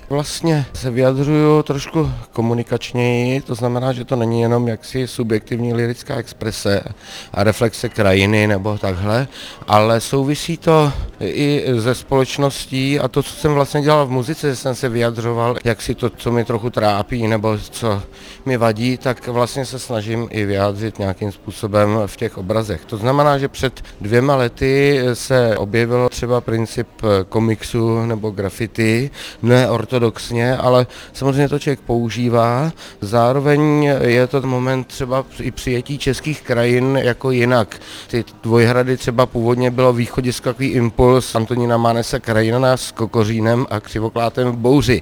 Vlastně se vyjadřuju trošku komunikačněji, to znamená, že to není jenom jaksi subjektivní lyrická exprese a reflexe krajiny nebo takhle, ale souvisí to i ze společností a to, co jsem vlastně dělal v muzice, že jsem se vyjadřoval, jak si to, co mi trochu trápí nebo co mi vadí, tak vlastně se snažím i vyjádřit nějakým způsobem v těch obrazech. To znamená, že před 2 lety se objevil třeba princip komiksu nebo graffiti, ne ortodoxně, ale samozřejmě to člověk používá. Zároveň je to moment třeba i přijetí českých krajin jako jinak. Ty Dvojhrady třeba původně bylo východisko takový impuls Antonína Mánese Krajina s Kokořínem a Křivoklátem v bouři.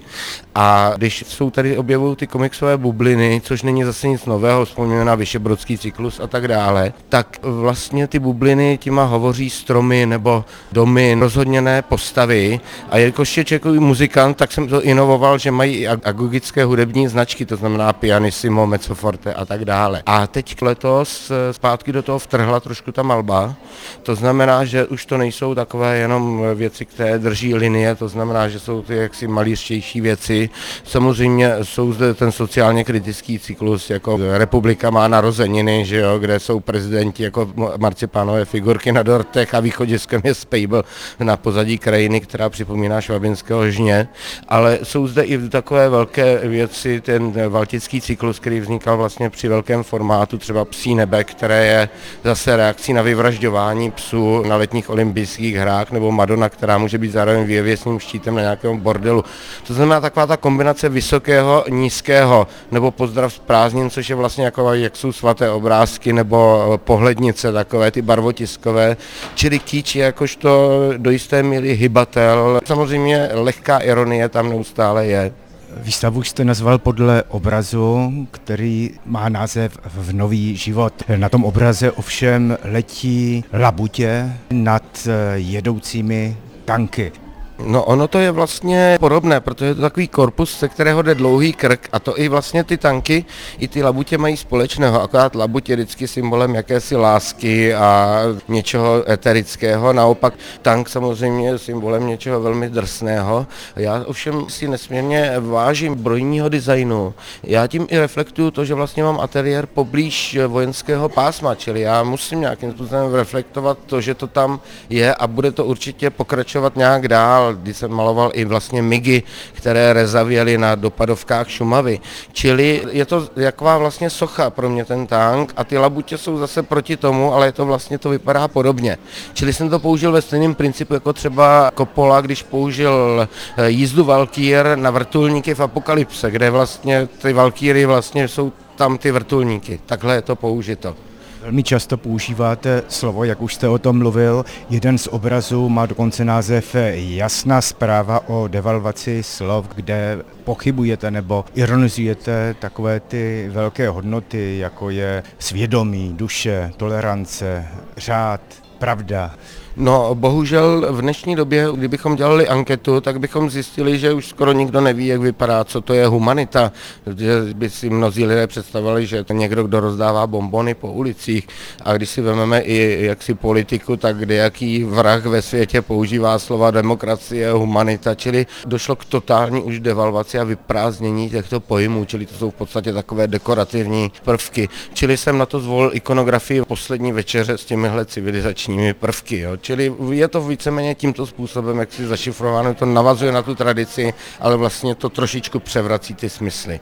A když jsou tady objevují ty komiksové bubliny, což není zase nic nového, vzpomínáme na Vyšebrodský cyklus a tak dále, tak vlastně ty bubliny těma hovoří stromy nebo domy, rozhodně ne postavy. A jelikož je člověkový muzikant, tak jsem to inovoval, že mají i agogické hudební značky, to znamená pianissimo, mezzoforte a tak dále. A teď letos zpátky do toho vtrhla trošku ta malba, to znamená, že už to nejsou takové jenom věci, které drží linie, to znamená, že jsou ty jaksi malířtější věci. Samozřejmě jsou zde ten sociálně kritický cyklus, jako Republika má narozeniny, že jo, kde jsou prezidenti jako marcipánové figurky na dortech a východiskem je Spejbl na pozadí krajiny, která připomíná švabinského žně, ale jsou zde i takové velké věci, ten valtický cyklus, který vznikal vlastně při velkém formátu, třeba Psí nebe, které je zase reakcí na vyvražďování psů na letních olympijských hrách, nebo Madonna, která může být zároveň věvěsným štítem na nějakém bordelu. To znamená taková ta kombinace vysokého, nízkého, nebo pozdrav z prázdnin, což je vlastně jako, jak jsou svaté obrázky, nebo pohlednice, takové ty barvotiskové, čili kýč je jakožto do jisté míry hybatel. Samozřejmě lehká ironie tam neustále je. Výstavu jste nazval podle obrazu, který má název V nový život. Na tom obraze ovšem letí labutě nad jedoucími tanky. No ono to je vlastně podobné, protože je to takový korpus, ze kterého jde dlouhý krk a to i vlastně ty tanky, i ty labutě mají společného, akorát labuť je vždycky symbolem jakési lásky a něčeho eterického, naopak tank samozřejmě je symbolem něčeho velmi drsného. Já ovšem si nesmírně vážím brojního designu. Já tím i reflektuju to, že vlastně mám ateliér poblíž vojenského pásma, čili já musím nějakým způsobem reflektovat to, že to tam je a bude to určitě pokračovat nějak dál, kdy jsem maloval i vlastně migy, které rezavěly na dopadovkách Šumavy. Čili je to jaková vlastně socha pro mě ten tank a ty labutě jsou zase proti tomu, ale je to vlastně to vypadá podobně. Čili jsem to použil ve stejném principu jako třeba Coppola, když použil jízdu valkýr na vrtulníky v Apokalypse, kde vlastně ty valkýry vlastně jsou tam ty vrtulníky. Takhle je to použito. Velmi často používáte slovo, jak už jste o tom mluvil. Jeden z obrazů má dokonce název Jasná zpráva o devalvaci slov, kde pochybujete nebo ironizujete takové ty velké hodnoty, jako je svědomí, duše, tolerance, řád, pravda. No, bohužel v dnešní době, kdybychom dělali anketu, tak bychom zjistili, že už skoro nikdo neví, jak vypadá, co to je humanita, že by si mnozí lidé představovali, že je to někdo, kdo rozdává bonbony po ulicích a když si vezmeme i jaksi politiku, tak kdejaký vrah ve světě používá slova demokracie, humanita, čili došlo k totální už devalvaci a vyprázdnění těchto pojmů, čili to jsou v podstatě takové dekorativní prvky, čili jsem na to zvolil ikonografii Poslední večeře s těmihle civilizačními prvky, jo. Čili je to víceméně tímto způsobem, jak si zašifrováno, to navazuje na tu tradici, ale vlastně to trošičku převrací ty smysly.